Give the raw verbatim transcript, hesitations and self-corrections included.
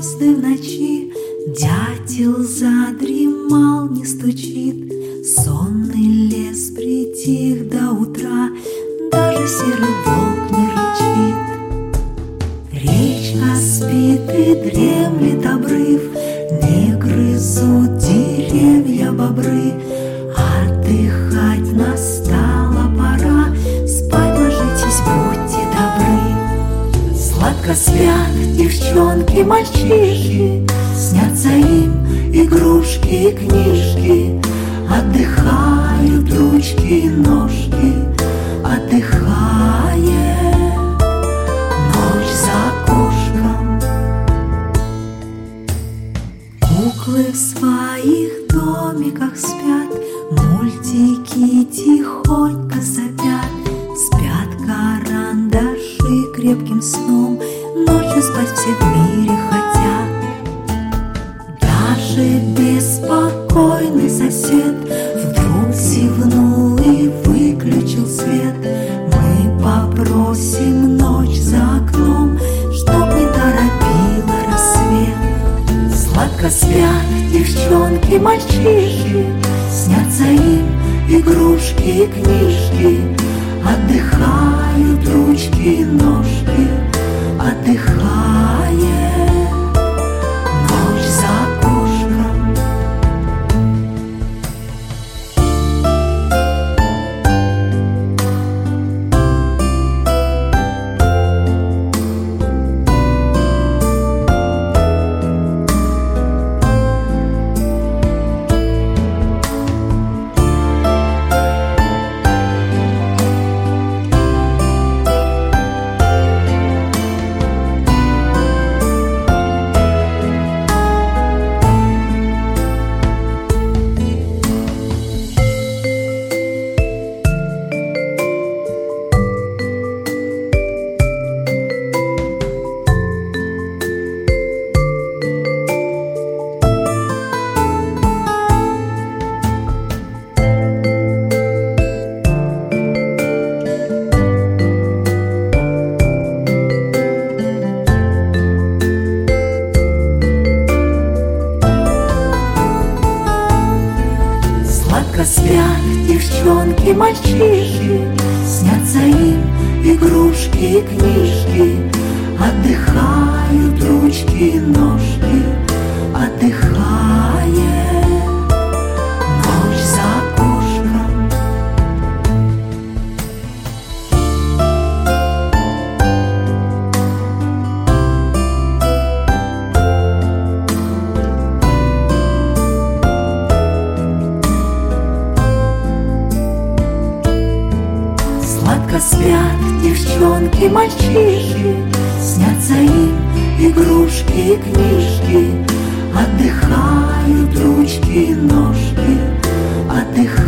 звезды в ночи, дятел задремал, не стучит, сонный лес притих до утра, даже серый волк не рычит. Речка спит и дремлет обрыв, не грызут деревья бобры, отдыхать настала пора, спать ложитесь, будьте добры. Сладко спят девчонки, мальчишки, снятся им игрушки и книжки, отдыхают ручки и ножки, отдыхает ночь за окошком. Куклы в своих домиках спят, мультики тихонько сопят, спят карандаши крепким сном, ночью спать все в мире хотят. Даже беспокойный сосед вдруг зевнул и выключил свет. Мы попросим ночь за окном, чтоб не торопила рассвет. Сладко спят девчонки, мальчишки, снятся им игрушки и книжки, отдыхают ручки и ножки, отдыхает ночь за окошком. Сладко спят девчонки, мальчишки, снятся им игрушки и книжки, отдыхают ручки и ножки, отдыхает ночь за окошком. Сладко спят девчонки, мальчишки, снятся им игрушки и книжки, отдыхают ручки и ножки, отдыхают